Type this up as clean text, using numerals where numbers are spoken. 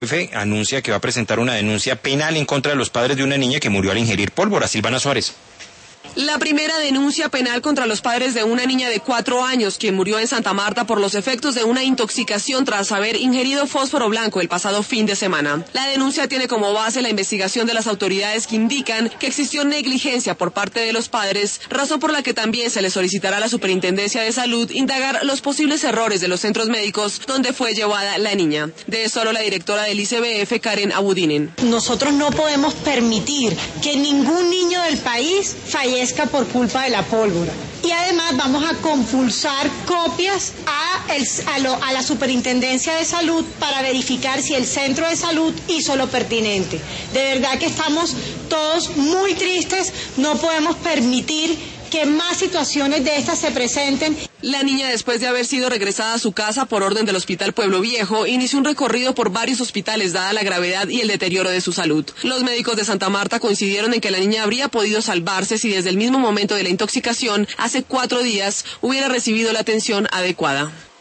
anuncia que va a presentar una denuncia penal en contra de los padres de una niña que murió al ingerir pólvora. Silvana Suárez. La primera denuncia penal contra los padres de una niña de 4 años quien murió en Santa Marta por los efectos de una intoxicación tras haber ingerido fósforo blanco el pasado fin de semana. La denuncia tiene como base la investigación de las autoridades que indican que existió negligencia por parte de los padres, razón por la que también se le solicitará a la Superintendencia de Salud indagar los posibles errores de los centros médicos donde fue llevada la niña. De esto habló la directora del ICBF, Karen Abudinen. Nosotros no podemos permitir que ningún niño del país fallezca por culpa de la pólvora. Y además vamos a compulsar copias a la Superintendencia de Salud para verificar si el centro de salud hizo lo pertinente. De verdad que estamos todos muy tristes, no podemos permitir que más situaciones de estas se presenten. La niña, después de haber sido regresada a su casa por orden del Hospital Pueblo Viejo, inició un recorrido por varios hospitales dada la gravedad y el deterioro de su salud. Los médicos de Santa Marta coincidieron en que la niña habría podido salvarse si desde el mismo momento de la intoxicación, hace 4 días, hubiera recibido la atención adecuada.